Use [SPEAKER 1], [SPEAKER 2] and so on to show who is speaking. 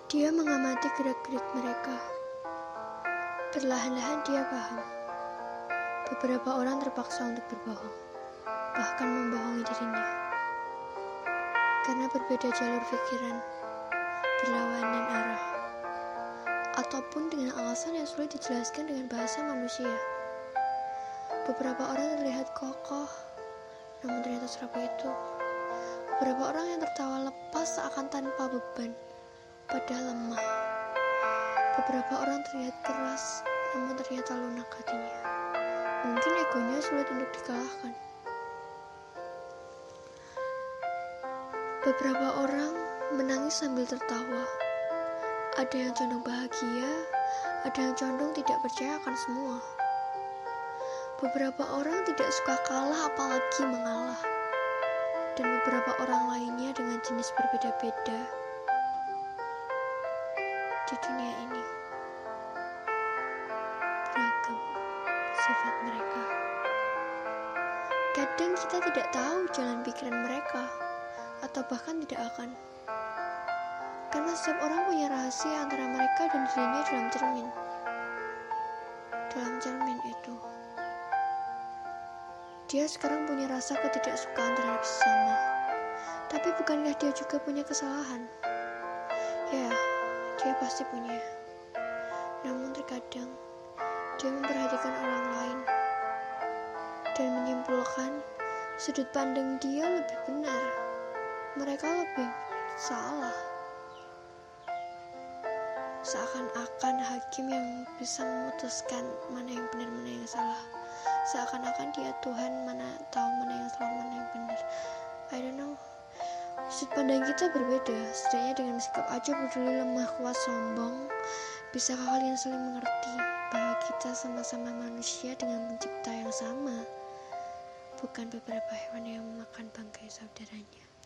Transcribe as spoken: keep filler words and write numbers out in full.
[SPEAKER 1] Dia mengamati gerak-gerik mereka. Perlahan-lahan dia paham. Beberapa orang terpaksa untuk berbohong, bahkan membohongi dirinya. Karena berbeda jalur pikiran, berlawanan arah, ataupun dengan alasan yang sulit dijelaskan dengan bahasa manusia. Beberapa orang terlihat kokoh, namun ternyata serapuh itu. Beberapa orang yang tertawa lepas seakan tanpa beban, padahal lemah. Beberapa orang terlihat keras, namun ternyata lunak hatinya. Mungkin egonya sulit untuk dikalahkan. Beberapa orang menangis sambil tertawa. Ada yang condong bahagia, ada yang condong tidak percaya akan semua. Beberapa orang tidak suka kalah apalagi mengalah. Dan beberapa orang lainnya dengan jenis berbeda-beda di dunia ini. Beragam sifat mereka. Kadang kita tidak tahu jalan pikiran mereka, atau bahkan tidak akan. Karena setiap orang punya rahasia antara mereka dan dirinya dalam cermin. Dalam cermin itu, dia sekarang punya rasa ketidaksukaan terhadap sesama. Tapi bukankah dia juga punya kesalahan? Ya, dia pasti punya. Namun terkadang, dia memperhatikan orang lain dan menyimpulkan sudut pandang dia lebih benar. Mereka lebih salah. Seakan-akan hakim yang bisa memutuskan mana yang benar, mana yang salah. Seakan-akan dia Tuhan, mana tahu mana yang salah, mana yang benar. I don't know. Sudut pandang kita berbeda. Setidaknya dengan sikap acuh, peduli, lemah, kuat, sombong, bisakah kalian saling mengerti bahwa kita sama-sama manusia dengan pencipta yang sama, bukan beberapa hewan yang memakan bangkai saudaranya.